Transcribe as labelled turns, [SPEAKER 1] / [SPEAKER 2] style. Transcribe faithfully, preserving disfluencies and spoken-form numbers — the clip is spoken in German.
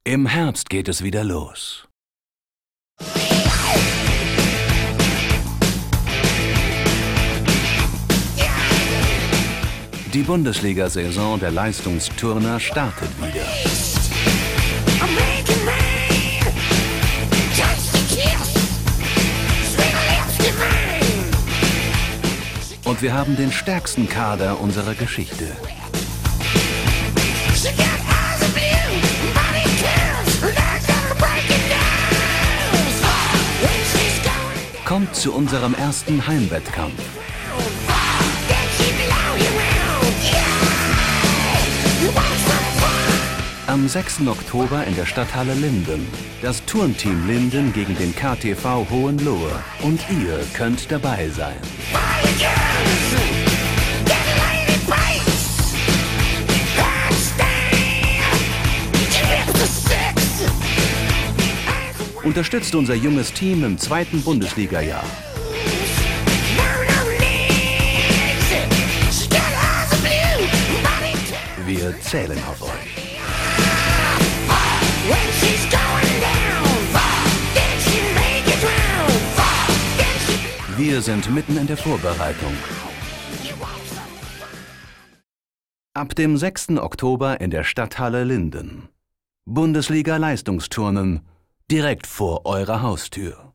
[SPEAKER 1] Im Herbst geht es wieder los. Die Bundesliga-Saison der Leistungsturner startet wieder. Und wir haben den stärksten Kader unserer Geschichte. Kommt zu unserem ersten Heimwettkampf. Am sechsten Oktober in der Stadthalle Linden. Das Turnteam Linden gegen den K T V Hohenlohe. Und ihr könnt dabei sein. Unterstützt unser junges Team im zweiten Bundesliga-Jahr. Wir zählen auf euch. Wir sind mitten in der Vorbereitung. Ab dem sechsten Oktober in der Stadthalle Linden. Bundesliga-Leistungsturnen. Direkt vor eurer Haustür.